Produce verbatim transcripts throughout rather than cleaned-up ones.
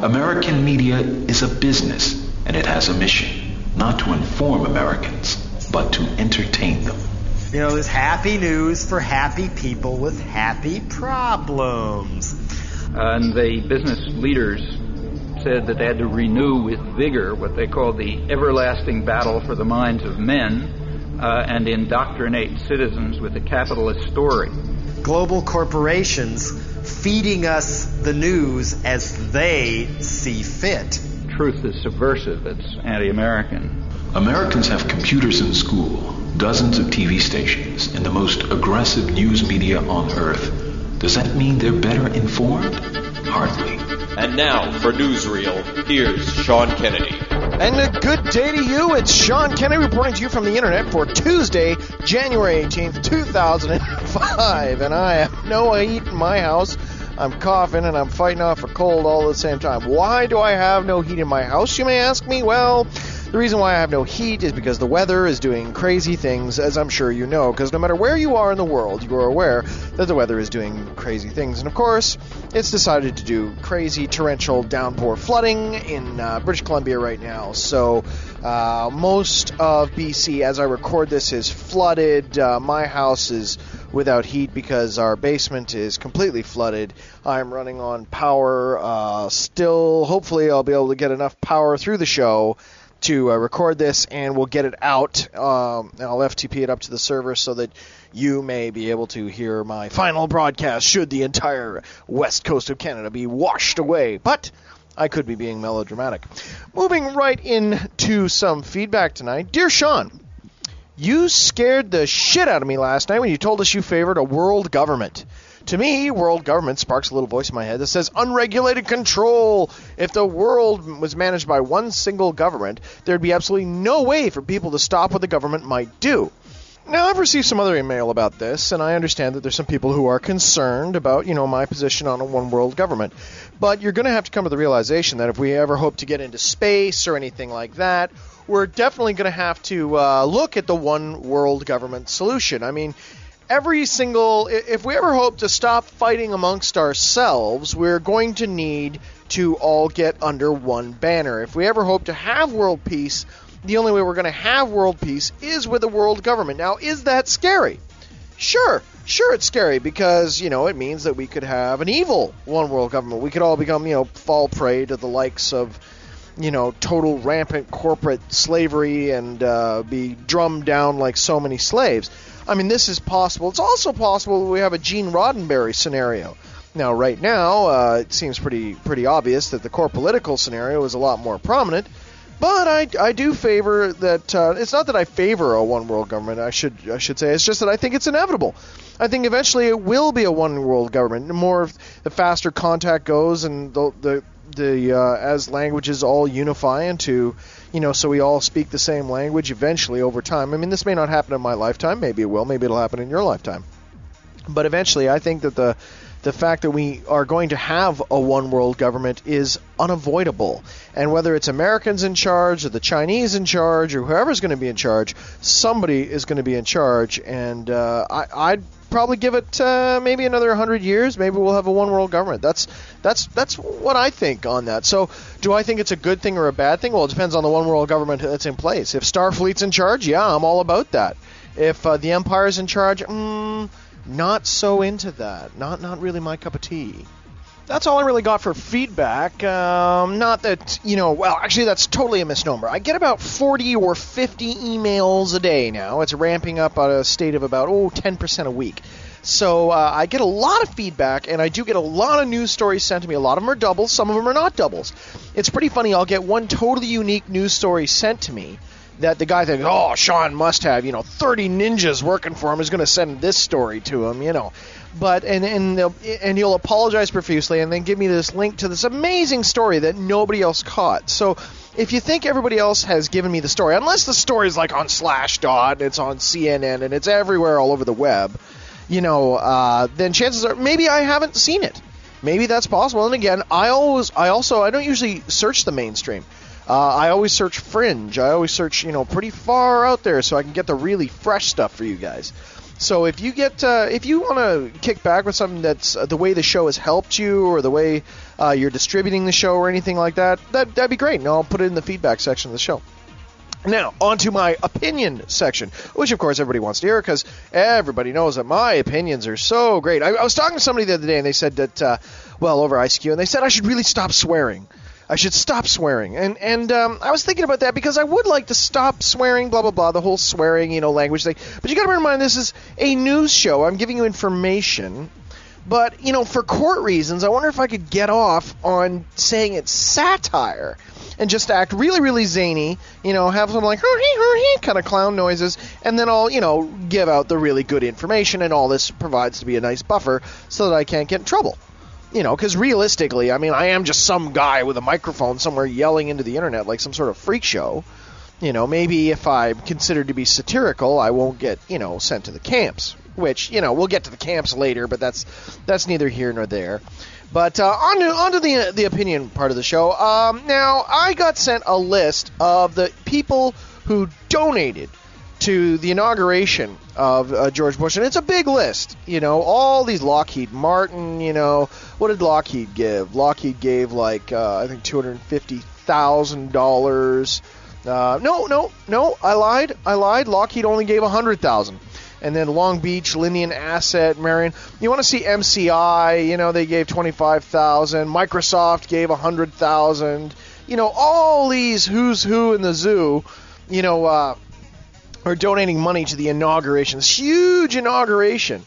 American media is a business, and it has a mission, not to inform Americans, but to entertain them. You know, there's happy news for happy people with happy problems. Uh, and the business leaders said that they had to renew with vigor what they called the everlasting battle for the minds of men uh, and indoctrinate citizens with a capitalist story. Global corporations feeding us the news as they see fit. Truth is subversive. It's anti-American. Americans have computers in school, dozens of T V stations, and the most aggressive news media on earth. Does that mean they're better informed? Hardly. And now, for Newsreel, here's Sean Kennedy. And a good day to you. It's Sean Kennedy reporting to you from the internet for Tuesday, January eighteenth, two thousand five. And I have no heat in my house. I'm coughing and I'm fighting off a cold all at the same time. Why do I have no heat in my house, you may ask me? Well, the reason why I have no heat is because the weather is doing crazy things, as I'm sure you know, because no matter where you are in the world, you are aware that the weather is doing crazy things. And of course, it's decided to do crazy torrential downpour flooding in uh, British Columbia right now. So uh, most of B C, as I record this, is flooded. Uh, my house is without heat because our basement is completely flooded. I'm running on power. Uh, still, hopefully I'll be able to get enough power through the show to uh, record this, and we'll get it out. Um, and I'll F T P it up to the server so that you may be able to hear my final broadcast should the entire west coast of Canada be washed away. But I could be being melodramatic. Moving right into some feedback tonight. Dear Sean, you scared the shit out of me last night when you told us you favored a world government. To me, world government sparks a little voice in my head that says unregulated control. If the world was managed by one single government, there'd be absolutely no way for people to stop what the government might do. Now, I've received some other email about this, and I understand that there's some people who are concerned about, you know, my position on a one-world government. But you're going to have to come to the realization that if we ever hope to get into space or anything like that, we're definitely going to have to uh, look at the one-world government solution. I mean, every single, if we ever hope to stop fighting amongst ourselves, we're going to need to all get under one banner. If we ever hope to have world peace, the only way we're going to have world peace is with a world government. Now, is that scary? Sure. Sure, it's scary because, you know, it means that we could have an evil one world government. We could all become, you know, fall prey to the likes of, you know, total rampant corporate slavery and uh, be drummed down like so many slaves. I mean, this is possible. It's also possible that we have a Gene Roddenberry scenario. Now, right now, uh, it seems pretty pretty obvious that the core political scenario is a lot more prominent. But I, I do favor that. Uh, it's not that I favor a one world government. I should I should say it's just that I think it's inevitable. I think eventually it will be a one world government. The more the faster contact goes, and the the, the uh, as languages all unify into, you know, so we all speak the same language eventually over time. I mean, this may not happen in my lifetime. Maybe it will. Maybe it'll happen in your lifetime. But eventually, I think that the the fact that we are going to have a one-world government is unavoidable. And whether it's Americans in charge or the Chinese in charge or whoever's going to be in charge, somebody is going to be in charge. And uh, I, I'd probably give it uh, maybe another one hundred years. Maybe we'll have a one-world government. That's that's that's what I think on that. So do I think it's a good thing or a bad thing? Well, it depends on the one-world government that's in place. If Starfleet's in charge, yeah, I'm all about that. If uh, the Empire's in charge, mm, not so into that. Not not really my cup of tea. That's all I really got for feedback. Um, not that, you know, well, actually that's totally a misnomer. I get about forty or fifty emails a day now. It's ramping up at a state of about, oh, ten percent a week. So uh, I get a lot of feedback, and I do get a lot of news stories sent to me. A lot of them are doubles. Some of them are not doubles. It's pretty funny. I'll get one totally unique news story sent to me that the guy thinks, oh, Sean must have, you know, thirty ninjas working for him is going to send this story to him, you know. But, and and they'll, and he'll apologize profusely and then give me this link to this amazing story that nobody else caught. So if you think everybody else has given me the story, unless the story's like on Slashdot and it's on C N N and it's everywhere all over the web, you know, uh, then chances are maybe I haven't seen it. Maybe that's possible. And again, I always, I also, I don't usually search the mainstream. Uh, I always search fringe. I always search, you know, pretty far out there so I can get the really fresh stuff for you guys. So if you get, uh, if you want to kick back with something that's uh, the way the show has helped you, or the way uh, you're distributing the show, or anything like that, that that'd be great, and I'll put it in the feedback section of the show. Now, on to my opinion section, which, of course, everybody wants to hear, because everybody knows that my opinions are so great. I, I was talking to somebody the other day, and they said that, uh, well, over I C Q, and they said I should really stop swearing. I should stop swearing. And and um, I was thinking about that because I would like to stop swearing, blah, blah, blah, the whole swearing, you know, language thing. But you got to bear in mind, this is a news show. I'm giving you information. But, you know, for court reasons, I wonder if I could get off on saying it's satire and just act really, really zany, you know, have some like, hoo-hee, hoo-hee, kind of clown noises, and then I'll, you know, give out the really good information, and all this provides to be a nice buffer so that I can't get in trouble. You know, because realistically, I mean, I am just some guy with a microphone somewhere yelling into the internet like some sort of freak show. You know, maybe if I'm considered to be satirical, I won't get, you know, sent to the camps. Which, you know, we'll get to the camps later, but that's that's neither here nor there. But uh, on to, on to the, the opinion part of the show. Um, now, I got sent a list of the people who donated to the inauguration of uh, George Bush, and it's a big list. You know, all these Lockheed Martin, you know, what did Lockheed give? Lockheed gave, like, uh, I think two hundred fifty thousand dollars. Uh, no, no, no, I lied. I lied. Lockheed only gave one hundred thousand dollars. And then Long Beach, Linnean Asset, Marion. You want to see M C I, you know, they gave twenty-five thousand dollars. Microsoft gave one hundred thousand dollars. You know, all these who's who in the zoo, you know, uh, are donating money to the inauguration. This huge inauguration.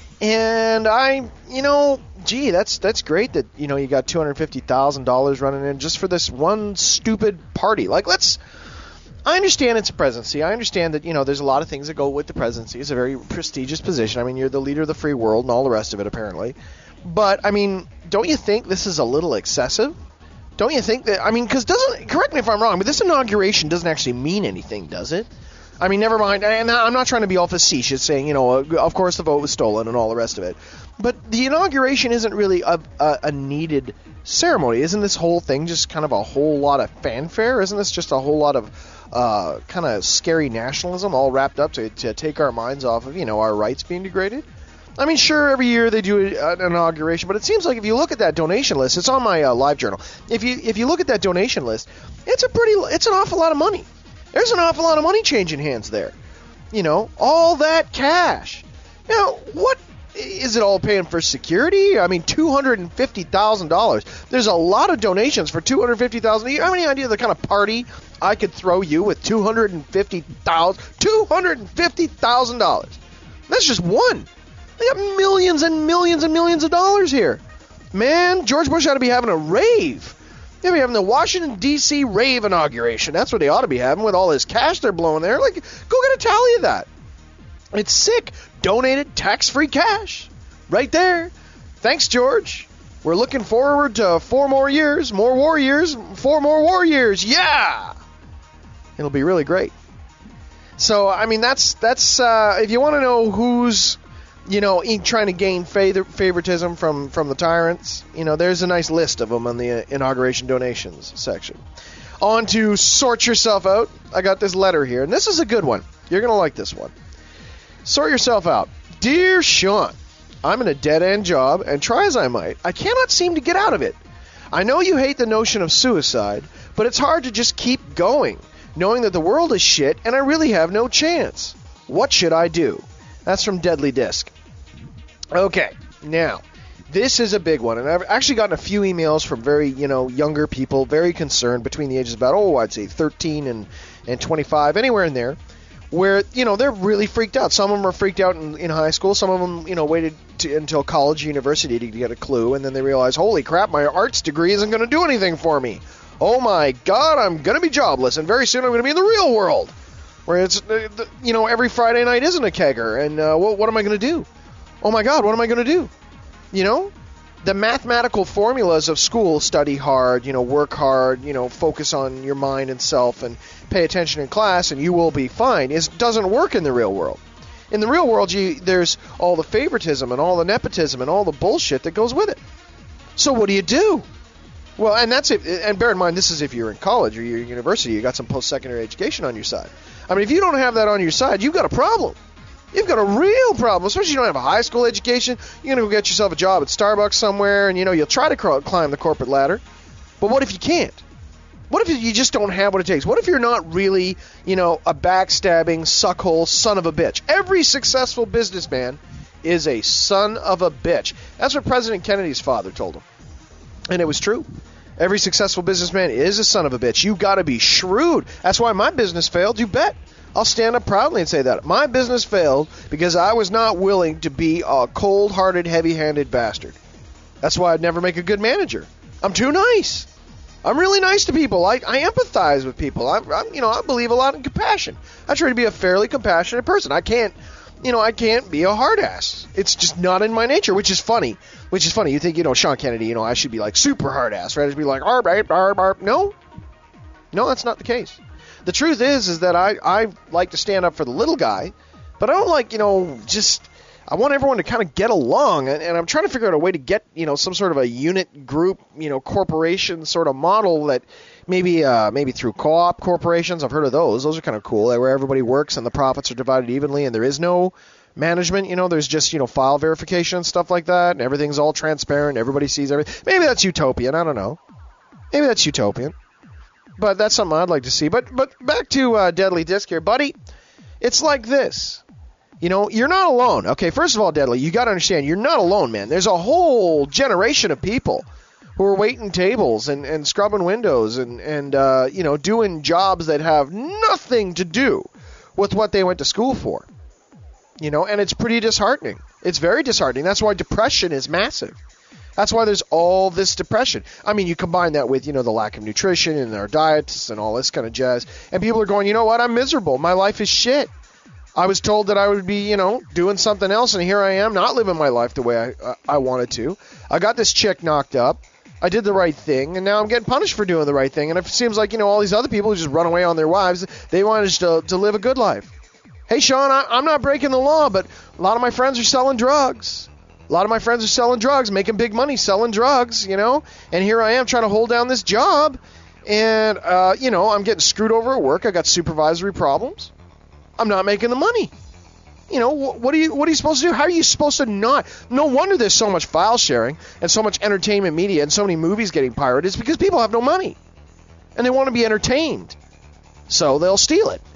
And I, you know, gee, that's that's great that, you know, you got two hundred fifty thousand dollars running in just for this one stupid party. Like, let's... I understand it's a presidency. I understand that, you know, there's a lot of things that go with the presidency. It's a very prestigious position. I mean, you're the leader of the free world and all the rest of it, apparently. But, I mean, don't you think this is a little excessive? Don't you think that, I mean, because doesn't, correct me if I'm wrong, but this inauguration doesn't actually mean anything, does it? I mean, never mind, and I'm not trying to be all facetious saying, you know, of course the vote was stolen and all the rest of it. But the inauguration isn't really a, a, a needed ceremony. Isn't this whole thing just kind of a whole lot of fanfare? Isn't this just a whole lot of uh, kind of scary nationalism all wrapped up to, to take our minds off of, you know, our rights being degraded? I mean, sure, every year they do an inauguration, but it seems like if you look at that donation list, it's on my uh, live journal. If you if you look at that donation list, it's a pretty, it's an awful lot of money. There's an awful lot of money changing hands there. You know, all that cash. Now, what is it all paying for security? I mean, two hundred fifty thousand dollars. There's a lot of donations for two hundred fifty thousand dollars. You have any idea the kind of party I could throw you with two hundred fifty thousand dollars? two hundred fifty thousand dollars. That's just one. They got millions and millions and millions of dollars here. Man, George Bush ought to be having a rave. They'll be having the Washington, D C rave inauguration. That's what they ought to be having with all this cash they're blowing there. Like, go get a tally of that. It's sick. Donated tax-free cash. Right there. Thanks, George. We're looking forward to four more years, more war years, four more war years. Yeah! It'll be really great. So, I mean, that's, that's uh, if you want to know who's, you know, trying to gain favor- favoritism from, from the tyrants, you know, there's a nice list of them on the uh, inauguration donations section. On to sort yourself out. I got this letter here, and this is a good one. You're going to like this one. Sort yourself out. Dear Sean, I'm in a dead-end job, and try as I might, I cannot seem to get out of it. I know you hate the notion of suicide, but it's hard to just keep going, knowing that the world is shit, and I really have no chance. What should I do? That's from Deadly Disc. Okay, now, this is a big one, and I've actually gotten a few emails from very, you know, younger people, very concerned, between the ages of about, oh, I'd say thirteen and, and twenty-five, anywhere in there, where, you know, they're really freaked out. Some of them are freaked out in, in high school. Some of them, you know, waited to, until college, university to get a clue, and then they realize, holy crap, my arts degree isn't going to do anything for me. Oh, my God, I'm going to be jobless, and very soon I'm going to be in the real world, where it's, you know, every Friday night isn't a kegger, and uh, what, what am I going to do? Oh, my God, what am I going to do? You know? The mathematical formulas of school, study hard, you know, work hard, you know, focus on your mind and self and pay attention in class and you will be fine, is doesn't work in the real world. In the real world, you, there's all the favoritism and all the nepotism and all the bullshit that goes with it. So what do you do? Well, and that's it. And bear in mind, this is if you're in college or you're in university, you got some post-secondary education on your side. I mean, if you don't have that on your side, you've got a problem. You've got a real problem, especially if you don't have a high school education. You're going to go get yourself a job at Starbucks somewhere, and, you know, you'll try to cr- climb the corporate ladder. But what if you can't? What if you just don't have what it takes? What if you're not really, you know, a backstabbing, suckhole son of a bitch? Every successful businessman is a son of a bitch. That's what President Kennedy's father told him. And it was true. Every successful businessman is a son of a bitch. You got to be shrewd. That's why my business failed, you bet. I'll stand up proudly and say that. My business failed because I was not willing to be a cold-hearted, heavy-handed bastard. That's why I'd never make a good manager. I'm too nice. I'm really nice to people. I, I empathize with people. I, I, you know, I believe a lot in compassion. I try to be a fairly compassionate person. I can't, you know, I can't be a hard ass. It's just not in my nature, which is funny. Which is funny. You think, you know, Sean Kennedy, you know, I should be like super hard ass, right? I should be like, arb, arb, arb, arb. No. No, that's not the case. The truth is, is that I, I like to stand up for the little guy, but I don't like, you know, just, I want everyone to kind of get along, and, and I'm trying to figure out a way to get, you know, some sort of a unit group, you know, corporation sort of model that maybe, uh, maybe through co-op corporations. I've heard of those. Those are kind of cool, where everybody works and the profits are divided evenly, and there is no management, you know, there's just, you know, file verification and stuff like that, and everything's all transparent, everybody sees everything. Maybe that's utopian, I don't know. Maybe that's utopian. But that's something I'd like to see. But but back to uh, Deadly Disc here, buddy. It's like this. You know, you're not alone. Okay, first of all, Deadly, you got to understand, you're not alone, man. There's a whole generation of people who are waiting tables and, and scrubbing windows and, and uh, you know, doing jobs that have nothing to do with what they went to school for. You know, and it's pretty disheartening. It's very disheartening. That's why depression is massive. That's why there's all this depression. I mean, you combine that with, you know, the lack of nutrition and our diets and all this kind of jazz. And people are going, you know what, I'm miserable. My life is shit. I was told that I would be, you know, doing something else, and here I am not living my life the way I, uh, I wanted to. I got this chick knocked up. I did the right thing, and now I'm getting punished for doing the right thing. And it seems like, you know, all these other people who just run away on their wives, they want us to, to live a good life. Hey, Sean, I, I'm not breaking the law, but a lot of my friends are selling drugs. A lot of my friends are selling drugs, making big money selling drugs, you know, and here I am trying to hold down this job, and, uh, you know, I'm getting screwed over at work. I got supervisory problems. I'm not making the money. You know, wh- what are you what are you supposed to do? How are you supposed to not? No wonder there's so much file sharing and so much entertainment media and so many movies getting pirated. It's because people have no money, and they want to be entertained, so they'll steal it.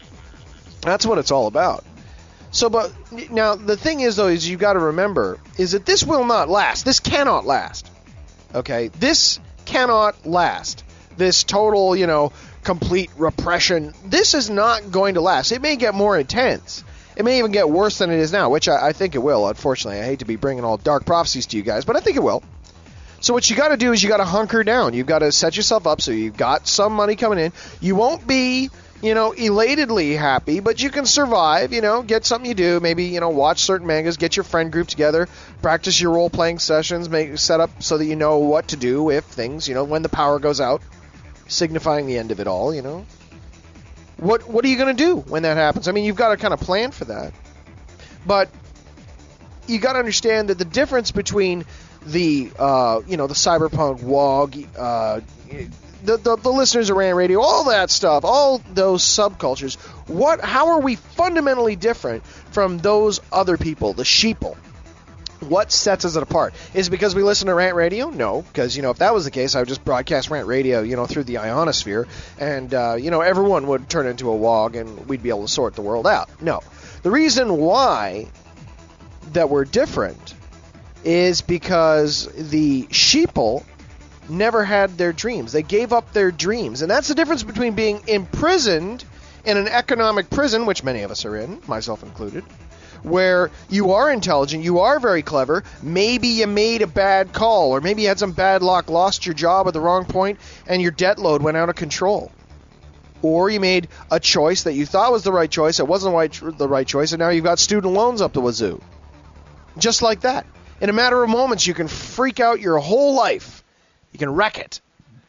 That's what it's all about. So, but now the thing is, though, is you've got to remember is that this will not last. This cannot last. Okay, this cannot last. This total, you know, complete repression. This is not going to last. It may get more intense. It may even get worse than it is now, which I, I think it will. Unfortunately, I hate to be bringing all dark prophecies to you guys, but I think it will. So what you got to do is you got to hunker down. You've got to set yourself up so you've got some money coming in. You won't be, you know, elatedly happy, but you can survive, you know, get something you do, maybe, you know, watch certain mangas, get your friend group together, practice your role-playing sessions, make set up so that you know what to do if things, you know, when the power goes out, signifying the end of it all, you know. What what are you going to do when that happens? I mean, you've got to kind of plan for that. But you got to understand that the difference between the, uh, you know, the cyberpunk, W O G, uh, The, the the listeners of Rant Radio, all that stuff, all those subcultures, what? How are we fundamentally different from those other people, the sheeple? What sets us apart? Is it because we listen to Rant Radio? No, because, you know, if that was the case, I would just broadcast Rant Radio, you know, through the ionosphere, and, uh, you know, everyone would turn into a W O G, and we'd be able to sort the world out. No. The reason why that we're different is because the sheeple never had their dreams. They gave up their dreams. And that's the difference between being imprisoned in an economic prison, which many of us are in, myself included, where you are intelligent, you are very clever, maybe you made a bad call, or maybe you had some bad luck, lost your job at the wrong point, and your debt load went out of control. Or you made a choice that you thought was the right choice, it wasn't the right choice, and now you've got student loans up the wazoo. Just like that. In a matter of moments, you can freak out your whole life. You can wreck it.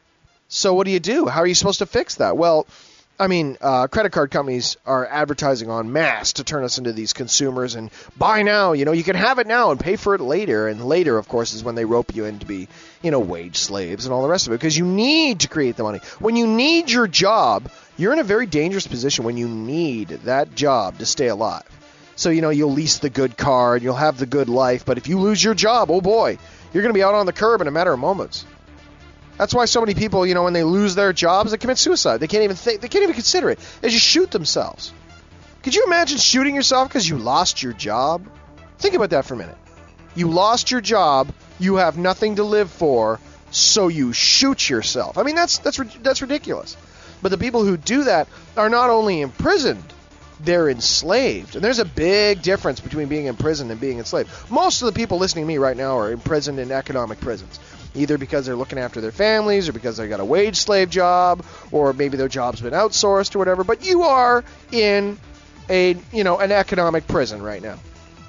So what do you do? How are you supposed to fix that? Well, I mean, uh, credit card companies are advertising en masse to turn us into these consumers and buy now. You know, you can have it now and pay for it later. And later, of course, is when they rope you in to be, you know, wage slaves and all the rest of it, because you need to create the money. When you need your job, you're in a very dangerous position when you need that job to stay alive. So, you know, you'll lease the good car and you'll have the good life. But if you lose your job, oh boy, you're going to be out on the curb in a matter of moments. That's why so many people, you know, when they lose their jobs, they commit suicide. They can't even think, they can't even consider it. They just shoot themselves. Could you imagine shooting yourself because you lost your job? Think about that for a minute. You lost your job, you have nothing to live for, so you shoot yourself. I mean, that's that's that's ridiculous. But the people who do that are not only imprisoned, they're enslaved. And there's a big difference between being imprisoned and being enslaved. Most of the people listening to me right now are imprisoned in economic prisons, either because they're looking after their families or because they got a wage slave job or maybe their job's been outsourced or whatever. But you are in a, you know, an economic prison right now.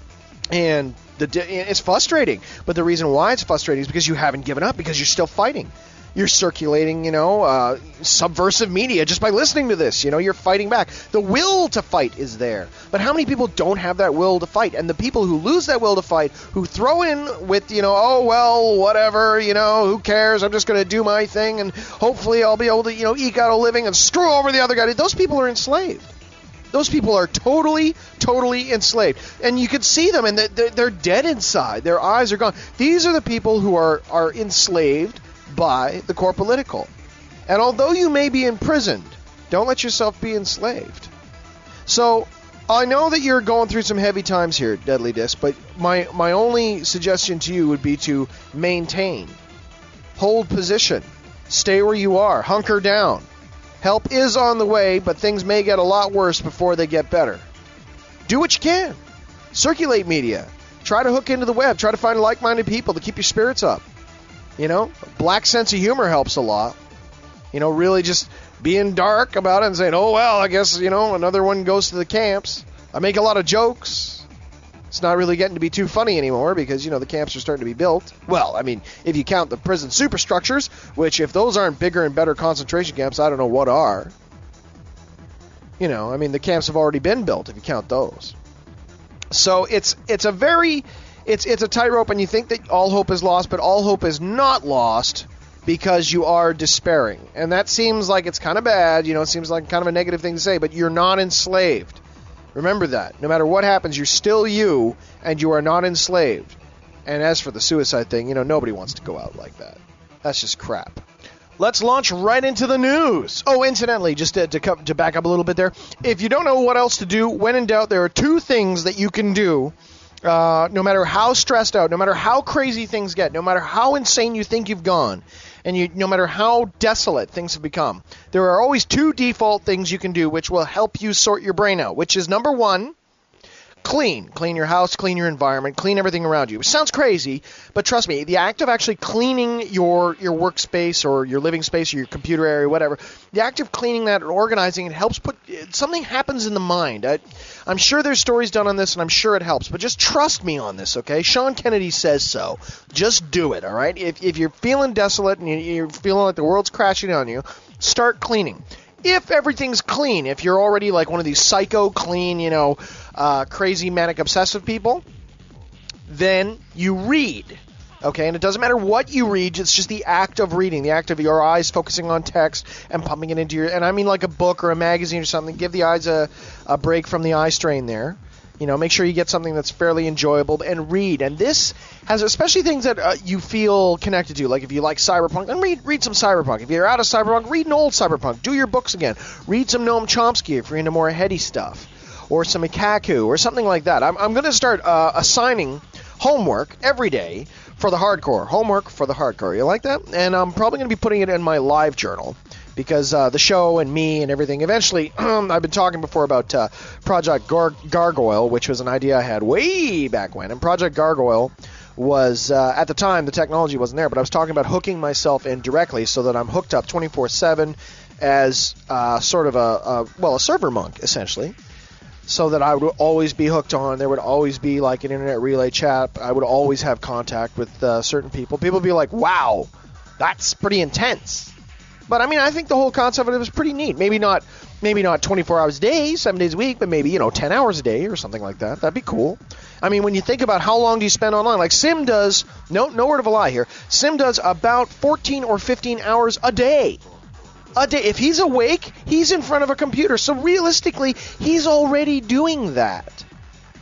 And the it's frustrating. But the reason why it's frustrating is because you haven't given up, because you're still fighting. You're circulating, you know, uh, subversive media just by listening to this. You know, you're fighting back. The will to fight is there. But how many people don't have that will to fight? And the people who lose that will to fight, who throw in with, you know, oh, well, whatever, you know, who cares? I'm just going to do my thing and hopefully I'll be able to, you know, eke out a living and screw over the other guy. Those people are enslaved. Those people are totally, totally enslaved. And you can see them, and they're dead inside. Their eyes are gone. These are the people who are, are enslaved by the core political. And although you may be imprisoned, don't let yourself be enslaved. So I know that you're going through some heavy times here, Deadly Disc, but my, my only suggestion to you would be to maintain, hold position, stay where you are, hunker down. Help is on the way, but things may get a lot worse before they get better. Do what you can. Circulate media. Try to hook into the web. Try to find like-minded people to keep your spirits up. You know, black sense of humor helps a lot. You know, really just being dark about it and saying, oh, well, I guess, you know, another one goes to the camps. I make a lot of jokes. It's not really getting to be too funny anymore because, you know, the camps are starting to be built. Well, I mean, if you count the prison superstructures, which if those aren't bigger and better concentration camps, I don't know what are. You know, I mean, the camps have already been built if you count those. So it's it's a very, it's it's a tightrope, and you think that all hope is lost, but all hope is not lost because you are despairing. And that seems like it's kind of bad, you know, it seems like kind of a negative thing to say, but you're not enslaved. Remember that. No matter what happens, you're still you, and you are not enslaved. And as for the suicide thing, you know, nobody wants to go out like that. That's just crap. Let's launch right into the news. Oh, incidentally, just to, to, to back up a little bit there, if you don't know what else to do, when in doubt, there are two things that you can do. Uh, no matter how stressed out, no matter how crazy things get, no matter how insane you think you've gone, and you, no matter how desolate things have become, there are always two default things you can do which will help you sort your brain out, which is number one, clean. Clean your house, clean your environment, clean everything around you. It sounds crazy, but trust me, the act of actually cleaning your, your workspace or your living space or your computer area, whatever, the act of cleaning that and organizing it helps put, something happens in the mind. I, I'm sure there's stories done on this, and I'm sure it helps, but just trust me on this, okay? Sean Kennedy says so. Just do it, all right? If, if you're feeling desolate and you're feeling like the world's crashing on you, start cleaning. If everything's clean, if you're already like one of these psycho clean, you know, uh, crazy manic obsessive people, then you read, okay? And it doesn't matter what you read, it's just the act of reading, the act of your eyes focusing on text and pumping it into your, and I mean like a book or a magazine or something, give the eyes a, a break from the eye strain there. You know, make sure you get something that's fairly enjoyable and read. And this has especially things that uh, you feel connected to. Like if you like cyberpunk, then read read some cyberpunk. If you're out of cyberpunk, read an old cyberpunk. Do your books again. Read some Noam Chomsky if you're into more heady stuff. Or some Ikaku or something like that. I'm, I'm going to start uh, assigning homework every day for the hardcore. Homework for the hardcore. You like that? And I'm probably going to be putting it in my live journal. Because uh, the show and me and everything, eventually, I've been talking before about uh, Project Gar- Gargoyle, which was an idea I had way back when. And Project Gargoyle was, uh, at the time, the technology wasn't there, but I was talking about hooking myself in directly so that I'm hooked up twenty-four seven as uh, sort of a, a, well, a server monk, essentially. So that I would always be hooked on. There would always be like an internet relay chat. I would always have contact with uh, certain people. People would be like, wow, that's pretty intense. But I mean, I think the whole concept of it was pretty neat. Maybe not, maybe not twenty-four hours a day, seven days a week, but maybe, you know, ten hours a day or something like that. That'd be cool. I mean, when you think about how long do you spend online, like Sim does, no, no word of a lie here. Sim does about fourteen or fifteen hours a day. A day. If he's awake, he's in front of a computer. So realistically, he's already doing that.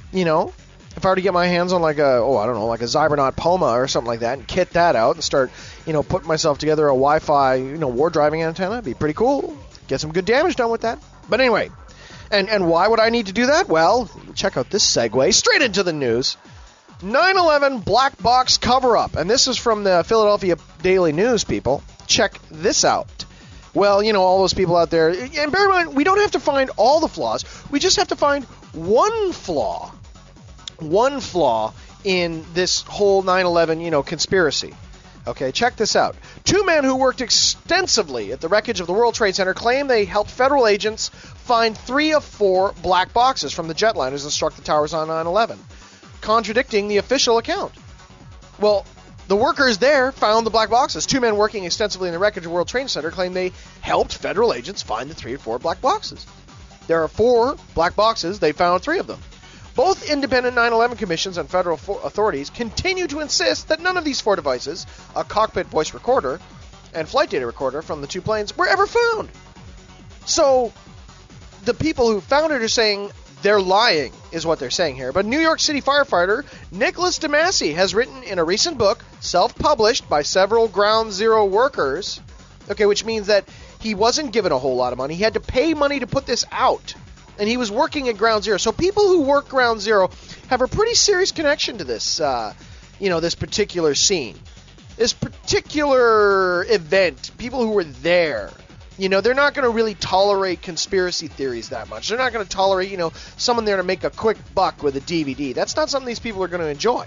you know, if I were to get my hands on like a, oh, I don't know, like a Cybernaut Puma or something like that and kit that out and start, you know, putting myself together a Wi-Fi, you know, war driving antenna, it'd be pretty cool. Get some good damage done with that. But anyway, and, and why would I need to do that? Well, check out this segue straight into the news. nine eleven black box cover-up. And this is from the Philadelphia Daily News, people. Check this out. Well, you know, all those people out there, and bear in mind, we don't have to find all the flaws. We just have to find one flaw. One flaw in this whole nine eleven, you know, conspiracy. Okay, check this out. Two men who worked extensively at the wreckage of the World Trade Center claim they helped federal agents find three of four black boxes from the jetliners that struck the towers on nine eleven, contradicting the official account. Well, the workers there found the black boxes. Two men working extensively in the wreckage of the World Trade Center claim they helped federal agents find the three or four black boxes. There are four black boxes. They found three of them. Both independent nine eleven commissions and federal fo- authorities continue to insist that none of these four devices, a cockpit voice recorder and flight data recorder from the two planes, were ever found. So the people who found it are saying they're lying, is what they're saying here. But New York City firefighter Nicholas DeMasi has written in a recent book, self-published by several Ground Zero workers, okay, which means that he wasn't given a whole lot of money. He had to pay money to put this out. And he was working at Ground Zero. So people who work Ground Zero have a pretty serious connection to this, uh, you know, this particular scene. This particular event, people who were there. You know, they're not going to really tolerate conspiracy theories that much. They're not going to tolerate, you know, someone there to make a quick buck with a D V D. That's not something these people are going to enjoy.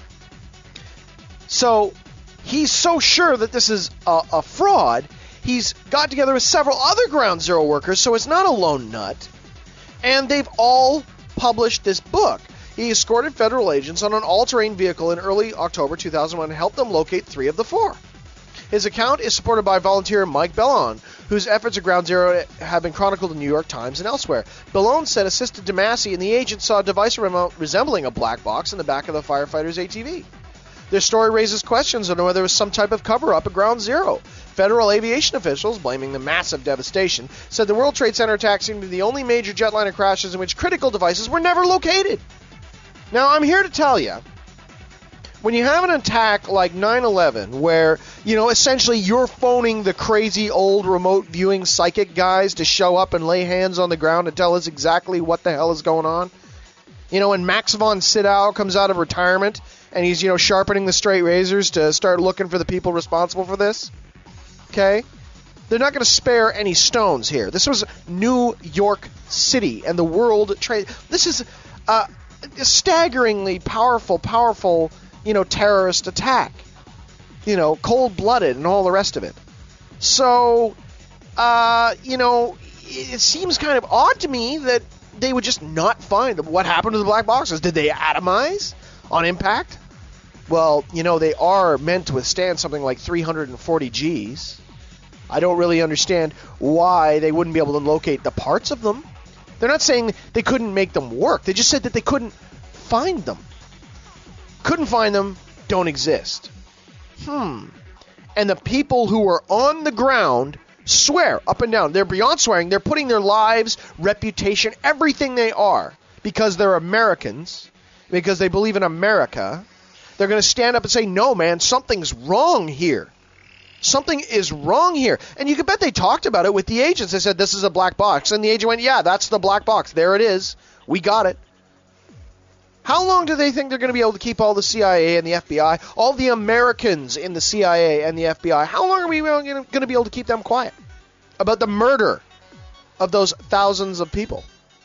So he's so sure that this is a, a fraud, he's got together with several other Ground Zero workers, so it's not a lone nut. And they've all published this book. He escorted federal agents on an all-terrain vehicle in early October two thousand one and helped them locate three of the four. His account is supported by volunteer Mike Bellon, whose efforts at Ground Zero have been chronicled in the New York Times and elsewhere. Bellon said assisted DeMasi and the agents saw a device resembling a black box in the back of the firefighter's A T V. Their story raises questions on whether there was some type of cover-up at Ground Zero. Federal aviation officials, blaming the massive devastation, said the World Trade Center attack seemed to be the only major jetliner crashes in which critical devices were never located. Now, I'm here to tell you, when you have an attack like nine eleven, where, you know, essentially you're phoning the crazy old remote viewing psychic guys to show up and lay hands on the ground and tell us exactly what the hell is going on, you know, when Max von Sydow comes out of retirement and he's, you know, sharpening the straight razors to start looking for the people responsible for this, okay? They're not going to spare any stones here. This was New York City and the World Trade. This is uh, a staggeringly powerful, powerful, you know, terrorist attack. You know, cold-blooded and all the rest of it. So, uh, you know, it seems kind of odd to me that they would just not find what happened to the black boxes. Did they atomize on impact? Well, you know, they are meant to withstand something like three hundred forty G's. I don't really understand why they wouldn't be able to locate the parts of them. They're not saying they couldn't make them work. They just said that they couldn't find them. Couldn't find them, don't exist. Hmm. And the people who are on the ground swear up and down. They're beyond swearing. They're putting their lives, reputation, everything they are, because they're Americans, because they believe in America. They're going to stand up and say, no, man, something's wrong here. Something is wrong here. And you can bet they talked about it with the agents. They said, this is a black box. And the agent went, yeah, that's the black box. There it is. We got it. How long do they think they're going to be able to keep all the C I A and the F B I, all the Americans in the C I A and the F B I, how long are we going to be able to keep them quiet about the murder of those thousands of people?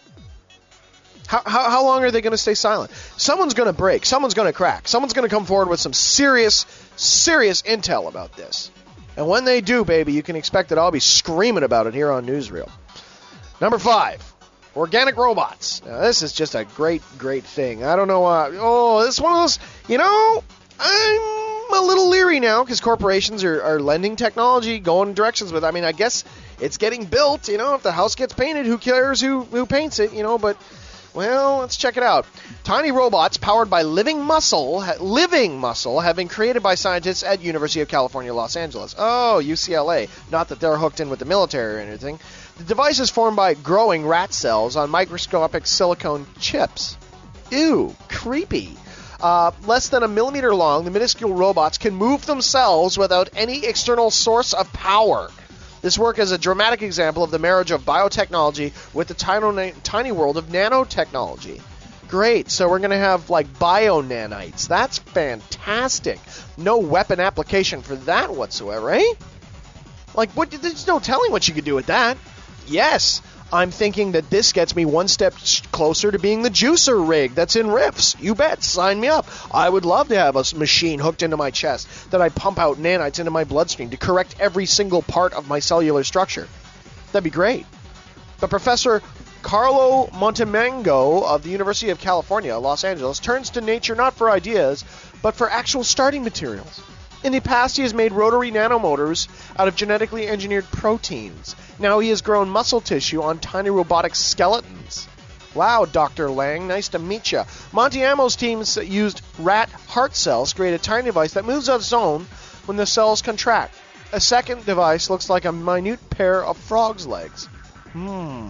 How, how, how long are they going to stay silent? Someone's going to break. Someone's going to crack. Someone's going to come forward with some serious, serious intel about this. And when they do, baby, you can expect that I'll be screaming about it here on Newsreel. Number five. Organic robots. Now, this is just a great, great thing. I don't know why. Oh, this is one of those, you know, I'm a little leery now because corporations are, are lending technology, going directions with it. I mean, I guess it's getting built, you know, if the house gets painted, who cares who, who paints it, you know, but, well, let's check it out. Tiny robots powered by living muscle, living muscle have been created by scientists at University of California, Los Angeles. Oh, U C L A. Not that they're hooked in with the military or anything. The device is formed by growing rat cells on microscopic silicone chips. Ew, creepy. Uh, less than a millimeter long, the minuscule robots can move themselves without any external source of power. This work is a dramatic example of the marriage of biotechnology with the tiny, tiny world of nanotechnology. Great, so we're going to have, like, bio-nanites. That's fantastic. No weapon application for that whatsoever, eh? Like, what? There's no telling what you could do with that. Yes, I'm thinking that this gets me one step closer to being the juicer rig that's in Riffs. You bet. Sign me up. I would love to have a machine hooked into my chest that I pump out nanites into my bloodstream to correct every single part of my cellular structure. That'd be great. But Professor Carlo Montemango of the University of California, Los Angeles, turns to nature not for ideas, but for actual starting materials. In the past, he has made rotary nanomotors out of genetically engineered proteins. Now he has grown muscle tissue on tiny robotic skeletons. Wow, Doctor Lang, nice to meet you. Monteamo's team used rat heart cells to create a tiny device that moves on its own when the cells contract. A second device looks like a minute pair of frog's legs. Hmm.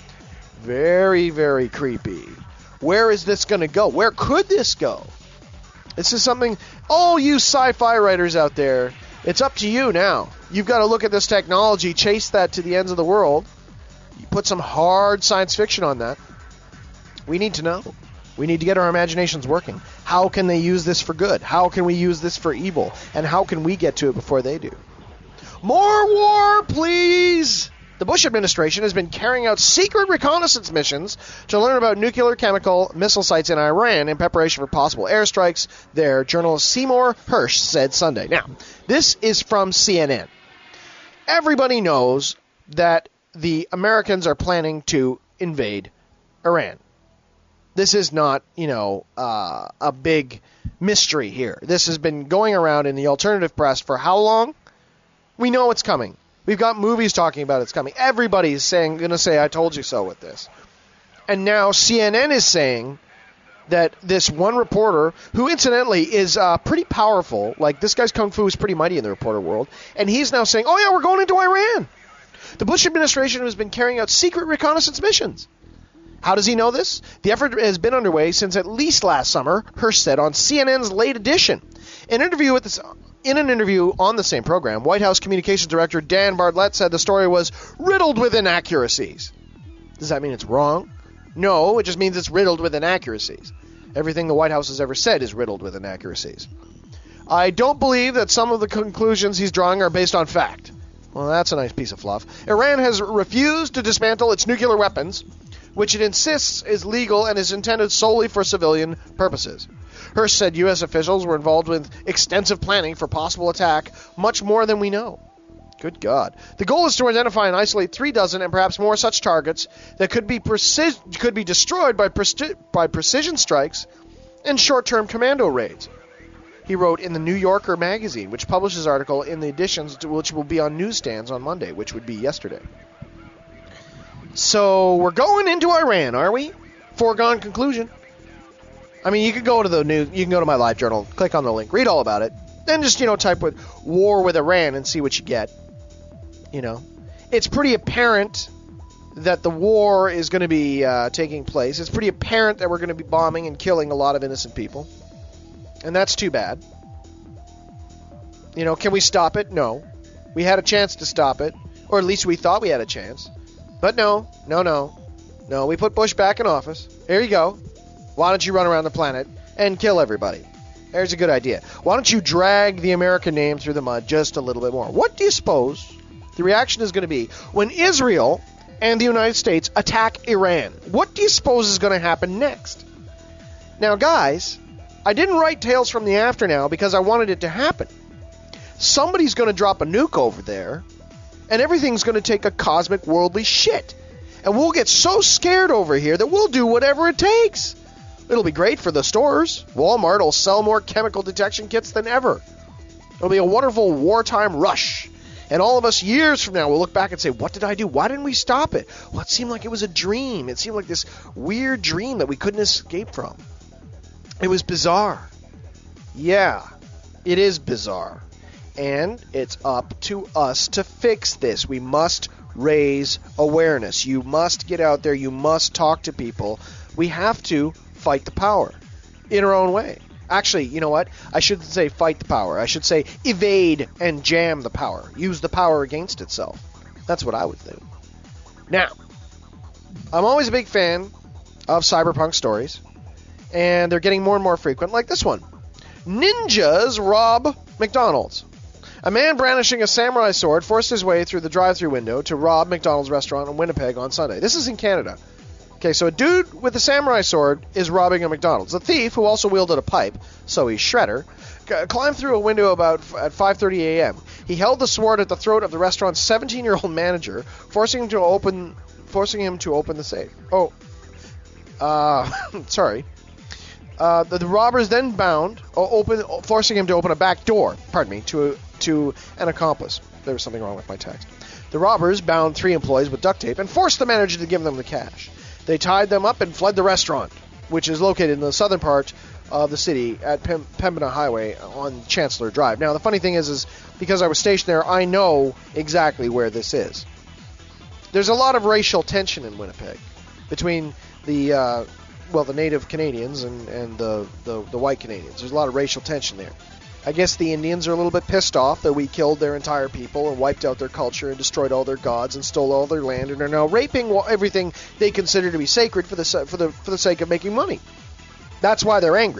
Very, very creepy. Where is this going to go? Where could this go? This is something, all you sci-fi writers out there, it's up to you now. You've got to look at this technology, chase that to the ends of the world. You put some hard science fiction on that. We need to know. We need to get our imaginations working. How can they use this for good? How can we use this for evil? And how can we get to it before they do? More war, please! The Bush administration has been carrying out secret reconnaissance missions to learn about nuclear chemical missile sites in Iran in preparation for possible airstrikes there, journalist Seymour Hersh said Sunday. Now, this is from C N N. Everybody knows that the Americans are planning to invade Iran. This is not, you know, uh, a big mystery here. This has been going around in the alternative press for how long? We know it's coming. We've got movies talking about it's coming. Everybody's saying, going to say, I told you so with this. And now C N N is saying that this one reporter, who incidentally is uh, pretty powerful, like this guy's kung fu is pretty mighty in the reporter world, and he's now saying, oh yeah, we're going into Iran. The Bush administration has been carrying out secret reconnaissance missions. How does he know this? The effort has been underway since at least last summer, Hersh said on C N N's Late Edition. In an interview with this, in an interview on the same program, White House Communications Director Dan Bartlett said the story was riddled with inaccuracies. Does that mean it's wrong? No, it just means it's riddled with inaccuracies. Everything the White House has ever said is riddled with inaccuracies. I don't believe that some of the conclusions he's drawing are based on fact. Well, that's a nice piece of fluff. Iran has refused to dismantle its nuclear weapons, which it insists is legal and is intended solely for civilian purposes. Hersh said U S officials were involved with extensive planning for possible attack, much more than we know. Good God. The goal is to identify and isolate three dozen and perhaps more such targets that could be preci- could be destroyed by, preci- by precision strikes and short-term commando raids. He wrote in the New Yorker magazine, which publishes his article in the editions to which will be on newsstands on Monday, which would be yesterday. So we're going into Iran, are we? Foregone conclusion. I mean, you could go to the news, you can go to my live journal, click on the link, read all about it, then just, you know, type with war with Iran and see what you get. You know, it's pretty apparent that the war is going to be uh, taking place. It's pretty apparent that we're going to be bombing and killing a lot of innocent people. And that's too bad. You know, can we stop it? No. We had a chance to stop it, or at least we thought we had a chance. But no, no, no. No, we put Bush back in office. Here you go. Why don't you run around the planet and kill everybody? There's a good idea. Why don't you drag the American name through the mud just a little bit more? What do you suppose the reaction is going to be when Israel and the United States attack Iran? What do you suppose is going to happen next? Now, guys, I didn't write Tales from the After Now because I wanted it to happen. Somebody's going to drop a nuke over there, and everything's going to take a cosmic worldly shit. And we'll get so scared over here that we'll do whatever it takes. It'll be great for the stores. Walmart will sell more chemical detection kits than ever. It'll be a wonderful wartime rush. And all of us years from now will look back and say, what did I do? Why didn't we stop it? Well, it seemed like it was a dream. It seemed like this weird dream that we couldn't escape from. It was bizarre. Yeah, it is bizarre. And it's up to us to fix this. We must raise awareness. You must get out there. You must talk to people. We have to fight the power in our own way. Actually, you know what? I shouldn't say fight the power. I should say evade and jam the power. Use the power against itself. That's what I would do. Now, I'm always a big fan of cyberpunk stories, and they're getting more and more frequent, like this one. Ninjas rob McDonald's. A man brandishing a samurai sword forced his way through the drive-thru window to rob McDonald's restaurant in Winnipeg on Sunday. This is in Canada. Okay, so a dude with a samurai sword is robbing a McDonald's. The thief, who also wielded a pipe, so he's Shredder, c- climbed through a window about f- at five thirty a.m. He held the sword at the throat of the restaurant's seventeen-year-old manager, forcing him to open, forcing him to open the safe. Oh, uh, sorry. Uh, the, the robbers then bound, or open, forcing him to open a back door. Pardon me, to to an accomplice. There was something wrong with my text. The robbers bound three employees with duct tape and forced the manager to give them the cash. They tied them up and fled the restaurant, which is located in the southern part of the city at Pem- Pembina Highway on Chancellor Drive. Now, the funny thing is, is because I was stationed there, I know exactly where this is. There's a lot of racial tension in Winnipeg between the, uh, well, the native Canadians and, and the, the, the white Canadians. There's a lot of racial tension there. I guess the Indians are a little bit pissed off that we killed their entire people and wiped out their culture and destroyed all their gods and stole all their land and are now raping everything they consider to be sacred for the for the for the sake of making money. That's why they're angry.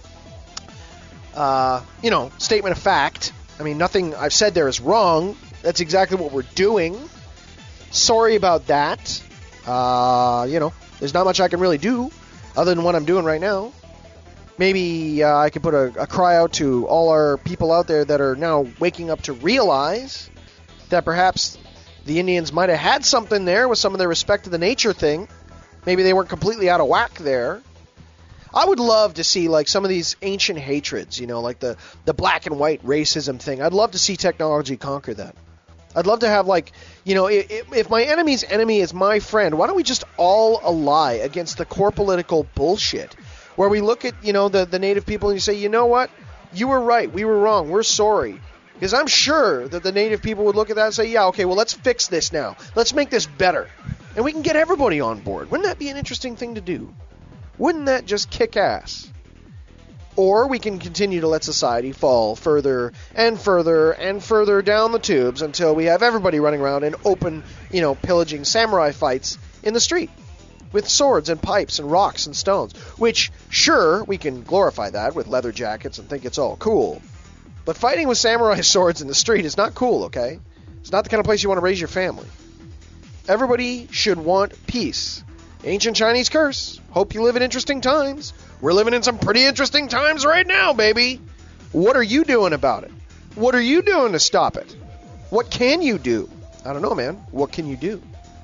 Uh, you know, statement of fact. I mean, nothing I've said there is wrong. That's exactly what we're doing. Sorry about that. Uh, you know, there's not much I can really do other than what I'm doing right now. Maybe uh, I could put a, a cry out to all our people out there that are now waking up to realize that perhaps the Indians might have had something there with some of their respect to the nature thing. Maybe they weren't completely out of whack there. I would love to see like some of these ancient hatreds, you know, like the, the black and white racism thing. I'd love to see technology conquer that. I'd love to have like, you know, if, if my enemy's enemy is my friend, why don't we just all ally against the core political bullshit? Where we look at, you know, the, the native people and you say, you know what? You were right. We were wrong. We're sorry. Because I'm sure that the native people would look at that and say, yeah, okay, well, let's fix this now. Let's make this better. And we can get everybody on board. Wouldn't that be an interesting thing to do? Wouldn't that just kick ass? Or we can continue to let society fall further and further and further down the tubes until we have everybody running around in open, you know, pillaging samurai fights in the street. With swords and pipes and rocks and stones, which, sure, we can glorify that with leather jackets and think it's all cool. But fighting with samurai swords in the street is not cool, okay? It's not the kind of place you want to raise your family. Everybody should want peace. Ancient Chinese curse. Hope you live in interesting times. We're living in some pretty interesting times right now, baby. What are you doing about it? What are you doing to stop it? What can you do? I don't know, man. What can you do?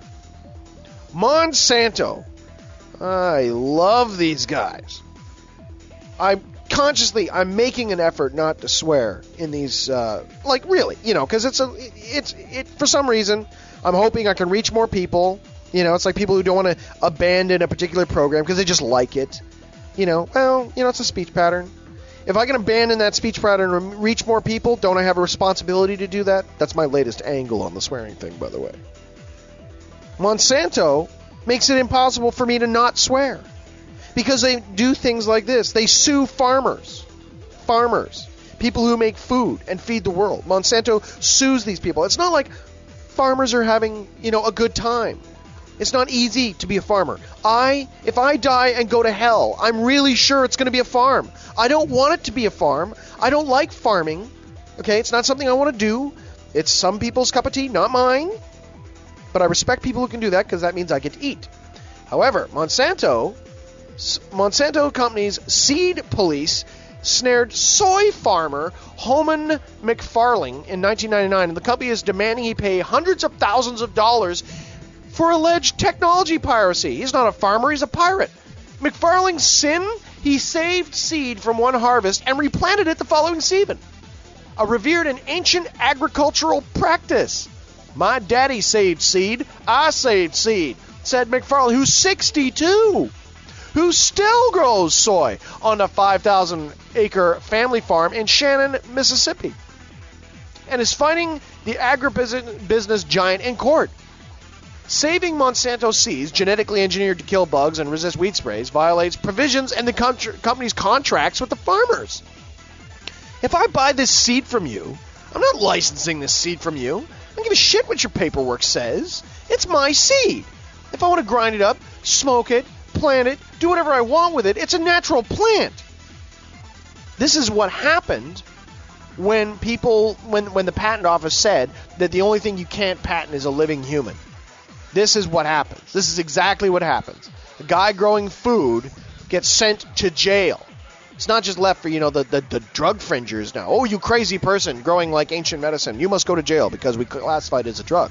Monsanto. I love these guys. I consciously, I'm making an effort not to swear in these, uh, like really, you know, because it's a, it's, it, for some reason, I'm hoping I can reach more people. You know, it's like people who don't want to abandon a particular program because they just like it. You know, well, you know, it's a speech pattern. If I can abandon that speech pattern and reach more people, don't I have a responsibility to do that? That's my latest angle on the swearing thing, by the way. Monsanto makes it impossible for me to not swear because they do things like this. They sue farmers, farmers, people who make food and feed the world. Monsanto sues these people. It's not like farmers are having, you know, a good time. It's not easy to be a farmer. I, if I die and go to hell, I'm really sure it's going to be a farm. I don't want it to be a farm. I don't like farming. Okay, it's not something I want to do. It's some people's cup of tea, not mine. But I respect people who can do that because that means I get to eat. However, Monsanto, Monsanto Company's seed police snared soy farmer Homan McFarling in nineteen ninety-nine, and the company is demanding he pay hundreds of thousands of dollars for alleged technology piracy. He's not a farmer, he's a pirate. McFarling's sin? He saved seed from one harvest and replanted it the following season. A revered and ancient agricultural practice. My daddy saved seed, I saved seed, said McFarling, who's sixty-two, who still grows soy on a five thousand acre family farm in Shannon, Mississippi, and is fighting the agribusiness giant in court. Saving Monsanto seeds genetically engineered to kill bugs and resist weed sprays violates provisions in the con- company's contracts with the farmers. If I buy this seed from you, I'm not licensing this seed from you. I don't give a shit what your paperwork says. It's my seed. If I want to grind it up, smoke it, plant it, do whatever I want with it, it's a natural plant. This is what happened when people, when, when the patent office said that the only thing you can't patent is a living human. This is what happens. This is exactly what happens. The guy growing food gets sent to jail. It's not just left for, you know, the, the, the drug fringers now. Oh, you crazy person growing like ancient medicine. You must go to jail because we classify it as a drug.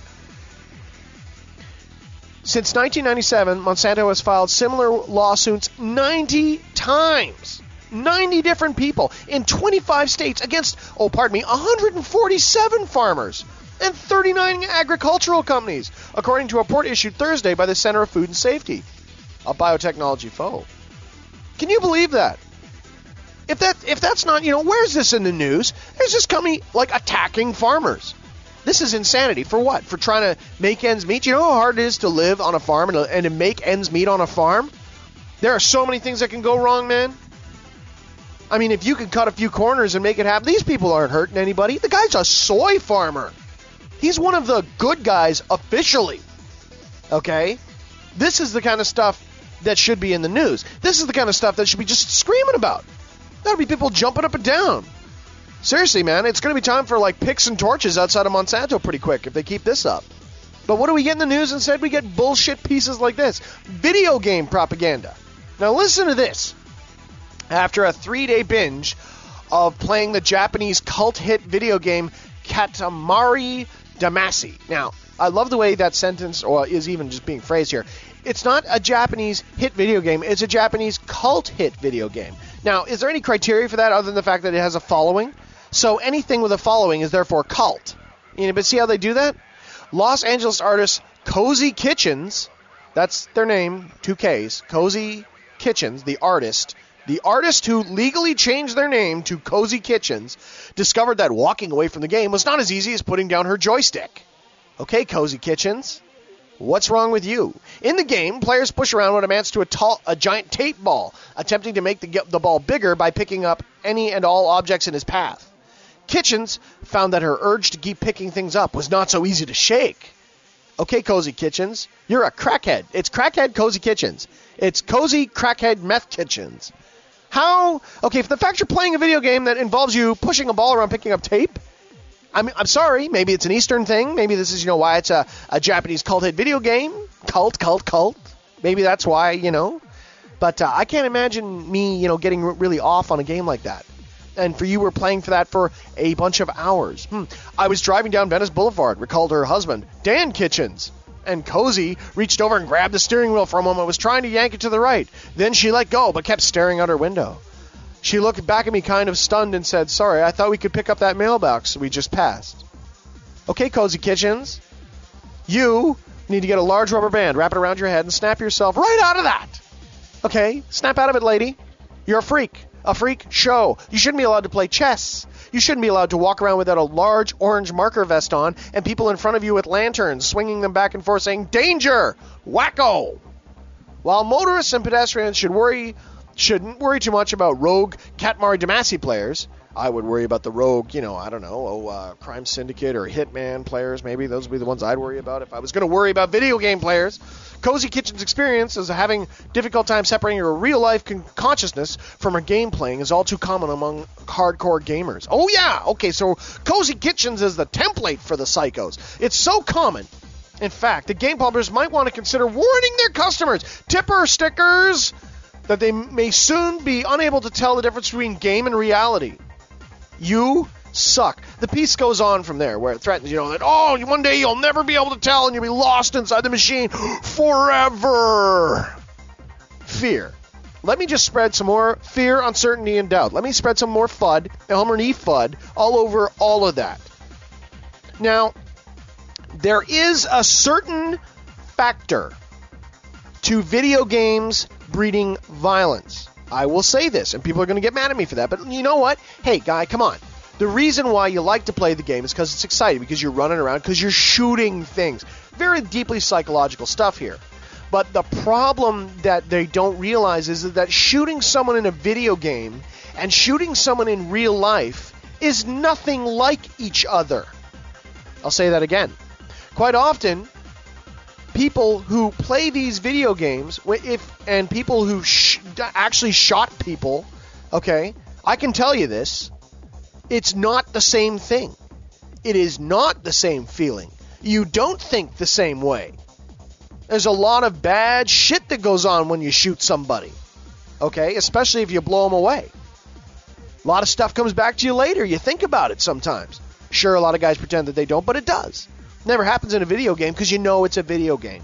Since nineteen ninety-seven, Monsanto has filed similar lawsuits ninety times. ninety different people in twenty-five states against, oh, pardon me, one hundred forty-seven farmers and thirty-nine agricultural companies, according to a report issued Thursday by the Center for Food and Safety, a biotechnology foe. Can you believe that? If that if that's not, you know, where's this in the news? There's this company, like, attacking farmers. This is insanity. For what? For trying to make ends meet? You know how hard it is to live on a farm and to, and to make ends meet on a farm? There are so many things that can go wrong, man. I mean, if you can cut a few corners and make it happen, these people aren't hurting anybody. The guy's a soy farmer. He's one of the good guys officially. Okay? This is the kind of stuff that should be in the news. This is the kind of stuff that should be just screaming about. There'll be people jumping up and down. Seriously, man, it's going to be time for, like, picks and torches outside of Monsanto pretty quick if they keep this up. But what do we get in the news instead? We get bullshit pieces like this. Video game propaganda. Now listen to this. After a three-day binge of playing the Japanese cult hit video game Katamari Damacy. Now, I love the way that sentence or is even just being phrased here. It's not a Japanese hit video game. It's a Japanese cult hit video game. Now, is there any criteria for that other than the fact that it has a following? So anything with a following is therefore cult. You know, but see how they do that? Los Angeles artist Cozy Kitchens, that's their name, two Ks, Cozy Kitchens, the artist, the artist who legally changed their name to Cozy Kitchens, discovered that walking away from the game was not as easy as putting down her joystick. Okay, Cozy Kitchens, what's wrong with you? In the game, players push around what amounts to a, tall, a giant tape ball, attempting to make the, the ball bigger by picking up any and all objects in his path. Kitchens found that her urge to keep picking things up was not so easy to shake. Okay, Cozy Kitchens, you're a crackhead. It's crackhead Cozy Kitchens. It's Cozy Crackhead Meth Kitchens. How? Okay, if the fact you're playing a video game that involves you pushing a ball around picking up tape, I mean, I'm sorry, maybe it's an Eastern thing. Maybe this is, you know, why it's a, a Japanese cult hit video game. Cult, cult, cult. Maybe that's why, you know. But uh, I can't imagine me, you know, getting r- really off on a game like that. And for you, we're playing for that for a bunch of hours. Hmm. I was driving down Venice Boulevard, recalled her husband, Dan Kitchens. And Cozy reached over and grabbed the steering wheel for a moment, was trying to yank it to the right. Then she let go, but kept staring out her window. She looked back at me kind of stunned and said, sorry, I thought we could pick up that mailbox we just passed. Okay, Cozy Kitchens, you need to get a large rubber band, wrap it around your head, and snap yourself right out of that. Okay, snap out of it, lady. You're a freak. A freak show. You shouldn't be allowed to play chess. You shouldn't be allowed to walk around without a large orange marker vest on and people in front of you with lanterns swinging them back and forth saying, danger! Wacko! While motorists and pedestrians should worry, shouldn't worry too much about rogue Katamari Damacy players, I would worry about the rogue, you know, I don't know, oh, uh, Crime Syndicate or Hitman players, maybe. Those would be the ones I'd worry about if I was going to worry about video game players. Cozy Kitchen's experience is having difficult time separating her real-life con- consciousness from her game playing is all too common among hardcore gamers. Oh, yeah! Okay, so Cozy Kitchens is the template for the psychos. It's so common. In fact, the game publishers might want to consider warning their customers, tipper stickers, that they may soon be unable to tell the difference between game and reality. You suck. The piece goes on from there, where it threatens, you know, that, oh, one day you'll never be able to tell and you'll be lost inside the machine forever. Fear. Let me just spread some more fear, uncertainty, and doubt. Let me spread some more FUD, Elmer Knee FUD, all over all of that. Now, there is a certain factor to video games breeding violence. I will say this, and people are going to get mad at me for that, but you know what? Hey, guy, come on. The reason why you like to play the game is because it's exciting, because you're running around, because you're shooting things. Very deeply psychological stuff here. But the problem that they don't realize is that shooting someone in a video game and shooting someone in real life is nothing like each other. I'll say that again. Quite often, people who play these video games, if and people who sh- actually shot people, okay, I can tell you this, it's not the same thing. It is not the same feeling. You don't think the same way. There's a lot of bad shit that goes on when you shoot somebody, okay, especially if you blow them away. A lot of stuff comes back to you later. You think about it sometimes. Sure, a lot of guys pretend that they don't, but it does. Never happens in a video game because you know it's a video game.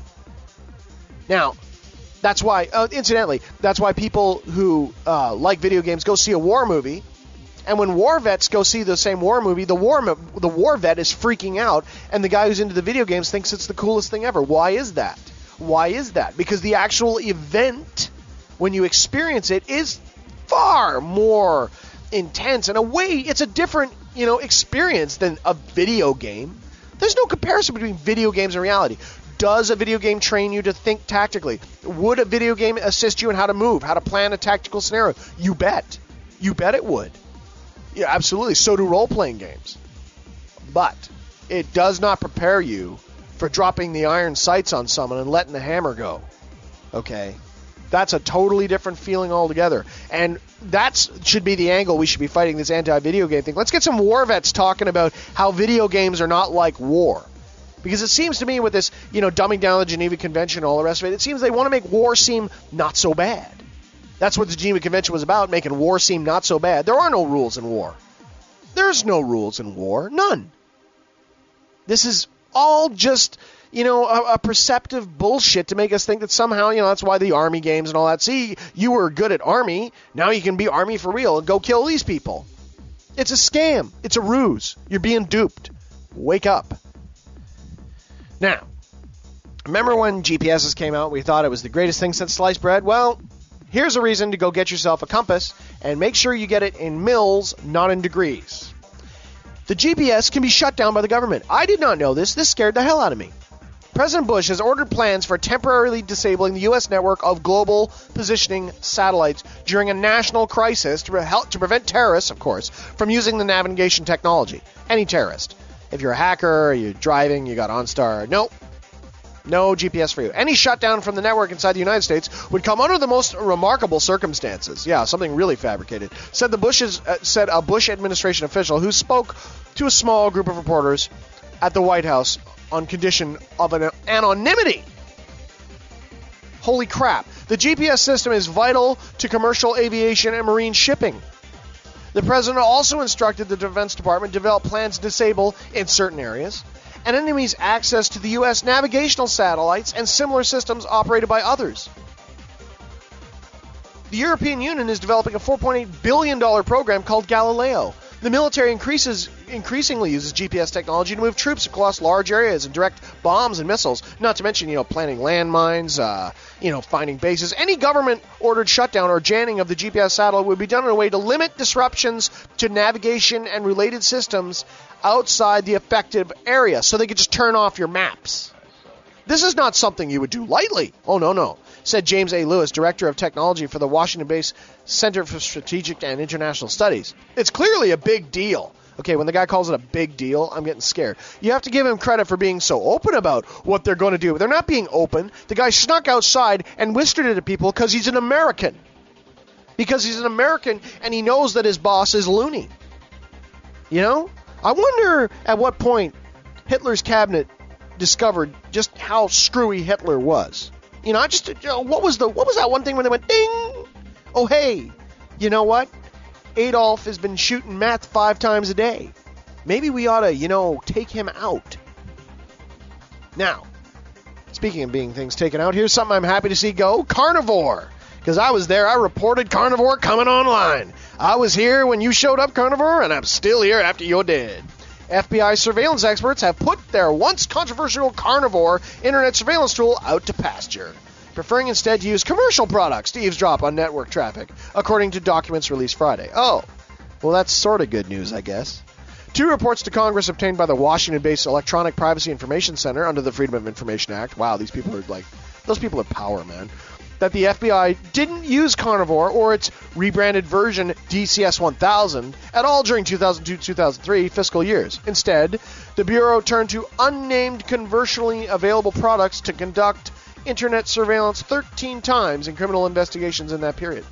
Now, that's why, uh, incidentally, that's why people who uh, like video games go see a war movie, and when war vets go see the same war movie, the war the war vet is freaking out, and the guy who's into the video games thinks it's the coolest thing ever. Why is that? Why is that? Because the actual event, when you experience it, is far more intense. In a way, it's a different, you know, experience than a video game. There's no comparison between video games and reality. Does a video game train you to think tactically? Would a video game assist you in how to move, how to plan a tactical scenario? You bet. You bet it would. Yeah, absolutely. So do role-playing games. But it does not prepare you for dropping the iron sights on someone and letting the hammer go. Okay? That's a totally different feeling altogether. And that should be the angle we should be fighting this anti-video game thing. Let's get some war vets talking about how video games are not like war. Because it seems to me with this, you know, dumbing down the Geneva Convention and all the rest of it, it seems they want to make war seem not so bad. That's what the Geneva Convention was about, making war seem not so bad. There are no rules in war. There's no rules in war. None. This is all just, you know, a, a perceptive bullshit to make us think that somehow, you know, that's why the Army games and all that. See, you were good at Army. Now you can be Army for real and go kill these people. It's a scam. It's a ruse. You're being duped. Wake up. Now, remember when G P Ses came out? We thought it was the greatest thing since sliced bread? Well, here's a reason to go get yourself a compass, and make sure you get it in mils, not in degrees. The G P S can be shut down by the government. I did not know this. This scared the hell out of me. President Bush has ordered plans for temporarily disabling the U S network of global positioning satellites during a national crisis to, help, to prevent terrorists, of course, from using the navigation technology. Any terrorist. If you're a hacker, you're driving, you got OnStar, nope. No G P S for you. Any shutdown from the network inside the United States would come under the most remarkable circumstances. Yeah, something really fabricated. Said the Bush's uh, said a Bush administration official who spoke to a small group of reporters at the White House on condition of an anonymity. Holy crap. The G P S system is vital to commercial aviation and marine shipping. The president also instructed the Defense Department to develop plans to disable, in certain areas, an enemy's access to the U S navigational satellites and similar systems operated by others. The European Union is developing a four point eight billion dollars program called Galileo. The military increases, increasingly uses G P S technology to move troops across large areas and direct bombs and missiles, not to mention, you know, planting landmines, uh, you know, finding bases. Any government-ordered shutdown or jamming of the G P S satellite would be done in a way to limit disruptions to navigation and related systems outside the affected area, so they could just turn off your maps. This is not something you would do lightly. Oh, no, no. Said James A. Lewis, Director of Technology for the Washington-based Center for Strategic and International Studies. It's clearly a big deal. Okay, when the guy calls it a big deal, I'm getting scared. You have to give him credit for being so open about what they're going to do. They're not being open. The guy snuck outside and whispered it to people because he's an American. Because he's an American and he knows that his boss is loony. You know? I wonder at what point Hitler's cabinet discovered just how screwy Hitler was. You know, I just, you know, what was the, what was that one thing when they went ding? Oh, hey, you know what? Adolf has been shooting meth five times a day. Maybe we ought to, you know, take him out. Now, speaking of being things taken out, here's something I'm happy to see go. Carnivore. Because I was there, I reported Carnivore coming online. I was here when you showed up, Carnivore, and I'm still here after you're dead. F B I surveillance experts have put their once controversial Carnivore internet surveillance tool out to pasture, preferring instead to use commercial products to eavesdrop on network traffic, according to documents released Friday. Oh, Well, that's sort of good news, I guess. Two reports to Congress obtained by the Washington-based Electronic Privacy Information Center under the Freedom of Information Act. Wow, these people are like, those people are power, man. That the F B I didn't use Carnivore or its rebranded version D C S one thousand at all during two thousand two to two thousand three fiscal years. Instead, the Bureau turned to unnamed commercially available products to conduct internet surveillance thirteen times in criminal investigations in that period.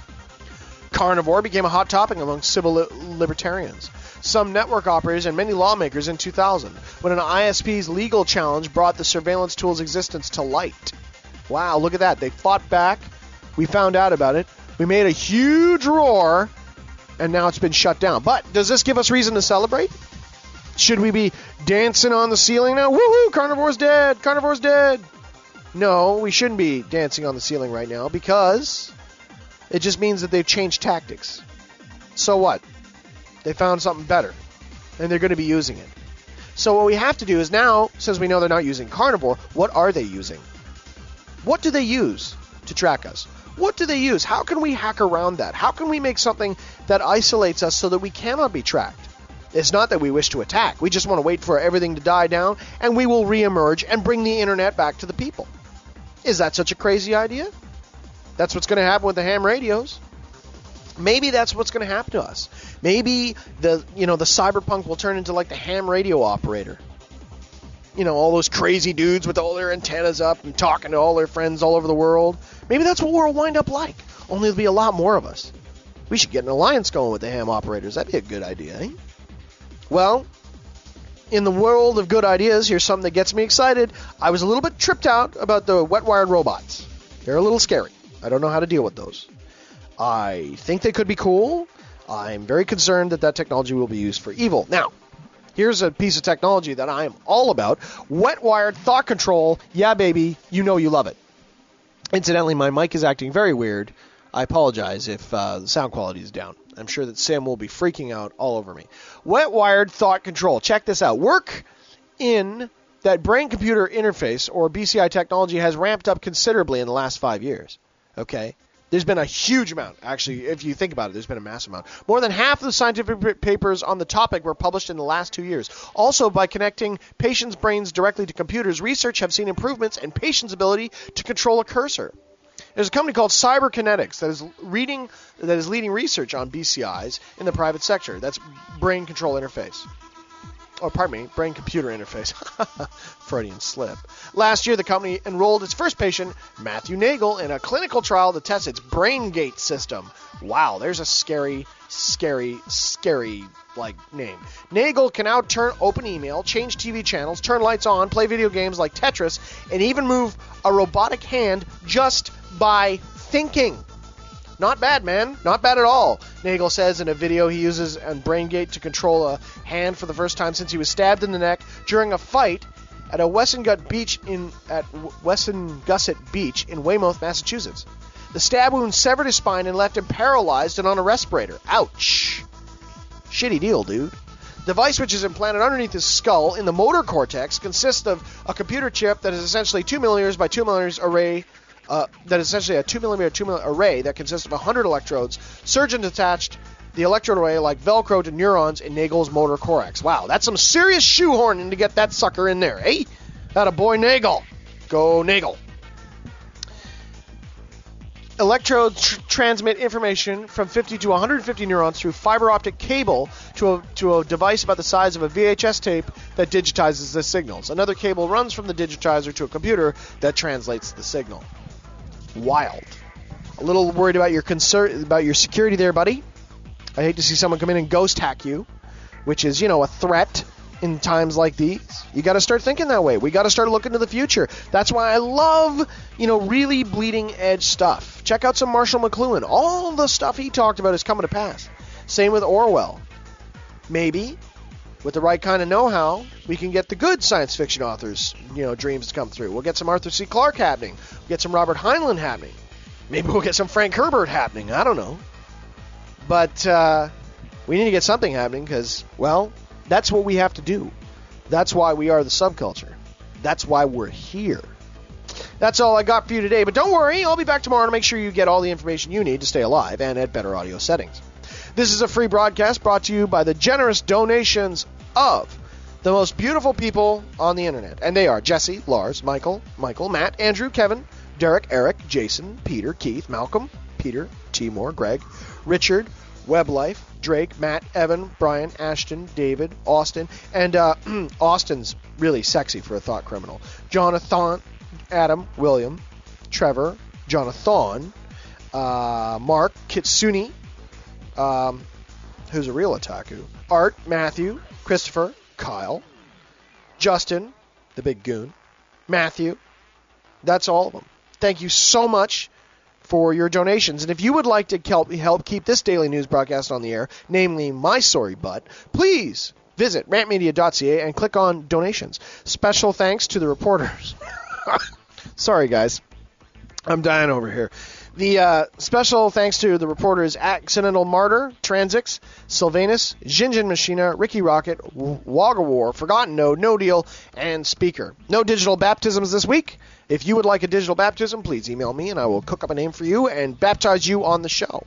Carnivore became a hot topic among civil li- libertarians, some network operators, and many lawmakers in two thousand, when an I S P's legal challenge brought the surveillance tool's existence to light. Wow, look at that. They fought back. We found out about it. We made a huge roar, and now it's been shut down. But does this give us reason to celebrate? Should we be dancing on the ceiling now? Woohoo, Carnivore's dead. Carnivore's dead. No, we shouldn't be dancing on the ceiling right now because it just means that they've changed tactics. So what? They found something better, and they're going to be using it. So what we have to do is now, since we know they're not using Carnivore, what are they using? What do they use to track us? What do they use? How can we hack around that? How can we make something that isolates us so that we cannot be tracked? It's not that we wish to attack. We just want to wait for everything to die down, and we will reemerge and bring the internet back to the people. Is that such a crazy idea? That's what's going to happen with the ham radios. Maybe that's what's going to happen to us. Maybe the you know the cyberpunk will turn into like the ham radio operator. You know, all those crazy dudes with all their antennas up and talking to all their friends all over the world. Maybe that's what we'll wind up like. Only there'll be a lot more of us. We should get an alliance going with the ham operators. That'd be a good idea, eh? Well, in the world of good ideas, here's something that gets me excited. I was a little bit tripped out about the wet-wired robots. They're a little scary. I don't know how to deal with those. I think they could be cool. I'm very concerned that that technology will be used for evil. Now, here's a piece of technology that I am all about. Wet-wired thought control. Yeah, baby. You know you love it. Incidentally, my mic is acting very weird. I apologize if uh, the sound quality is down. I'm sure that Sam will be freaking out all over me. Wet-wired thought control. Check this out. Work in that brain-computer interface, or B C I technology, has ramped up considerably in the last five years. Okay? There's been a huge amount. Actually, if you think about it, there's been a massive amount. More than half of the scientific papers on the topic were published in the last two years. Also, by connecting patients' brains directly to computers, research have seen improvements in patients' ability to control a cursor. There's a company called Cyberkinetics that is reading that is leading research on B C Is in the private sector. That's brain control interface. Oh, pardon me, brain-computer interface. Freudian slip. Last year, the company enrolled its first patient, Matthew Nagel, in a clinical trial to test its BrainGate system. Wow, there's a scary, scary, scary, like, name. Nagel can now turn open email, change T V channels, turn lights on, play video games like Tetris, and even move a robotic hand just by thinking. Not bad, man. Not bad at all. Nagel says in a video he uses on BrainGate to control a hand for the first time since he was stabbed in the neck during a fight at a Westingusset Beach in at Westingusset Beach in Weymouth, Massachusetts. The stab wound severed his spine and left him paralyzed and on a respirator. Ouch. Shitty deal, dude. The device, which is implanted underneath his skull in the motor cortex, consists of a computer chip that is essentially two millimeters by two millimeters array. Uh, that is essentially a two millimeter two millimeter array that consists of one hundred electrodes. Surgeons attached the electrode array like Velcro to neurons in Nagel's motor cortex. Wow, that's some serious shoehorning to get that sucker in there, eh? That a boy Nagel. Go Nagel. Electrodes tr- transmit information from fifty to one hundred fifty neurons through fiber optic cable to a, to a device about the size of a V H S tape that digitizes the signals. Another cable runs from the digitizer to a computer that translates the signal. Wild. A little worried about your concern about your security there, buddy. I hate to see someone come in and ghost hack you, which is, you know, a threat in times like these. You got to start thinking that way. We got to start looking to the future. That's why I love, you know, really bleeding edge stuff. Check out some Marshall McLuhan. All the stuff he talked about is coming to pass. Same with Orwell. Maybe with the right kind of know-how, we can get the good science fiction authors, you know, dreams to come through. We'll get some Arthur C. Clarke happening. We'll get some Robert Heinlein happening. Maybe we'll get some Frank Herbert happening. I don't know. But uh, we need to get something happening because, well, that's what we have to do. That's why we are the subculture. That's why we're here. That's all I got for you today. But don't worry, I'll be back tomorrow to make sure you get all the information you need to stay alive and at better audio settings. This is a free broadcast brought to you by the generous donations of the most beautiful people on the internet. And they are Jesse, Lars, Michael, Michael, Matt, Andrew, Kevin, Derek, Eric, Jason, Peter, Keith, Malcolm, Peter, Timor, Greg, Richard, WebLife, Drake, Matt, Evan, Brian, Ashton, David, Austin, and uh, Austin's really sexy for a thought criminal. Jonathan, Adam, William, Trevor, Jonathan, uh, Mark, Kitsune, um, who's a real otaku, Art, Matthew, Christopher, Kyle, Justin, the big goon, Matthew. That's all of them. Thank you so much for your donations. And if you would like to help, help keep this daily news broadcast on the air, namely my sorry butt, please visit rant media dot c a and click on donations. Special thanks to the reporters. Sorry, guys. I'm dying over here. The uh, special thanks to the reporters Accidental Martyr, Transix, Sylvanus, Jinjin Machina, Ricky Rocket, Wagga War, Forgotten Node, No Deal, and Speaker. No digital baptisms this week. If you would like a digital baptism, please email me and I will cook up a name for you and baptize you on the show.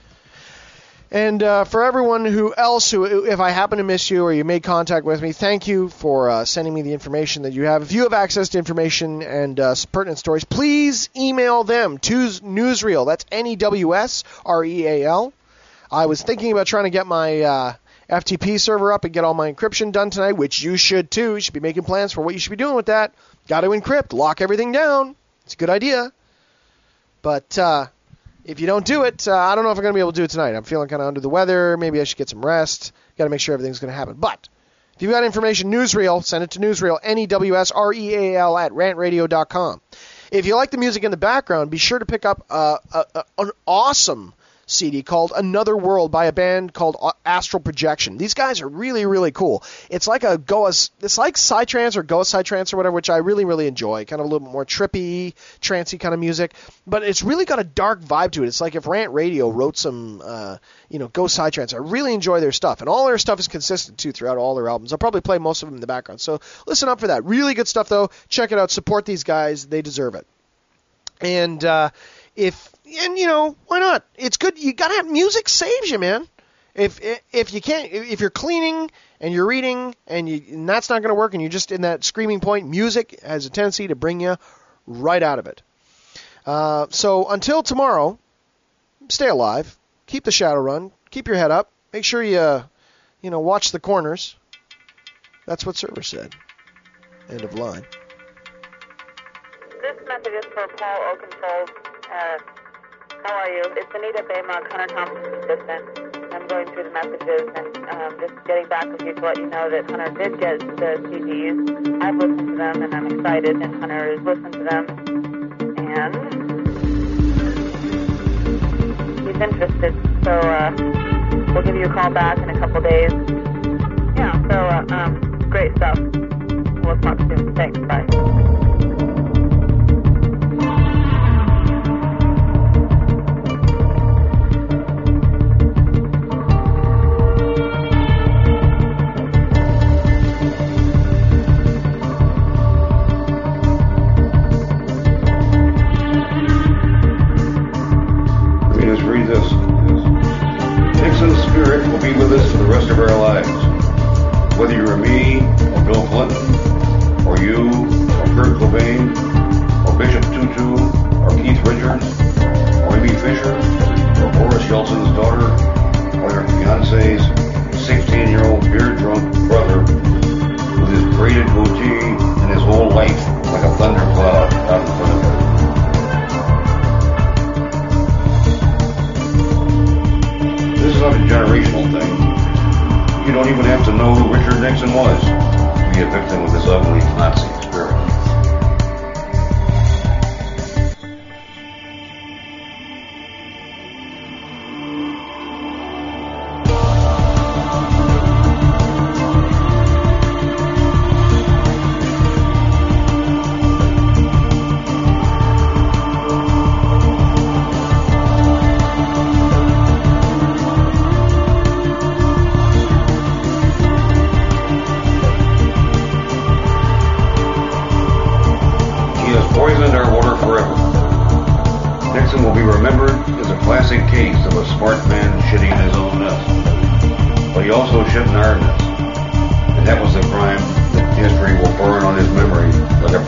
And uh, for everyone who else, who, if I happen to miss you or you made contact with me, thank you for uh, sending me the information that you have. If you have access to information and uh, pertinent stories, please email them to Newsreel. That's N E W S R E A L. I was thinking about trying to get my uh, F T P server up and get all my encryption done tonight, which you should too. You should be making plans for what you should be doing with that. Got to encrypt, lock everything down. It's a good idea. But uh, if you don't do it, uh, I don't know if I'm going to be able to do it tonight. I'm feeling kind of under the weather. Maybe I should get some rest. Got to make sure everything's going to happen. But if you've got information, Newsreel, send it to Newsreel, N E W S R E A L at rant radio dot com. If you like the music in the background, be sure to pick up uh, a, a, an awesome C D called Another World by a band called Astral Projection. These guys are really, really cool. It's like a Goa, it's like Psytrance or Goa Psytrance or whatever, which I really, really enjoy. Kind of a little bit more trippy, trancey kind of music, but it's really got a dark vibe to it. It's like if Rant Radio wrote some, uh, you know, Go Psytrance. I really enjoy their stuff, and all their stuff is consistent too throughout all their albums. I'll probably play most of them in the background, so listen up for that. Really good stuff though. Check it out. Support these guys. They deserve it. And uh, if And, you know, why not? It's good. You got to have music saves you, man. If if you can't, if you're cleaning and you're reading and, you, and that's not going to work and you're just in that screaming point, music has a tendency to bring you right out of it. Uh, so until tomorrow, stay alive. Keep the shadow run. Keep your head up. Make sure you, you know, watch the corners. That's what Server said. End of line. This message is for Paul Oakenfold. Uh, How are you? It's Anita Baymock, Hunter Thompson's assistant. I'm going through the messages and um, just getting back with you to let you know that Hunter did get the C Ds. I've listened to them and I'm excited, and Hunter has listened to them. And he's interested. So uh, we'll give you a call back in a couple days. Yeah, so uh, um, great stuff. We'll talk soon. Thanks. Bye. Whether you're me, or Bill Clinton, or you, or Kurt he also shouldn't earn this. And that was the crime that history will burn on his memory forever.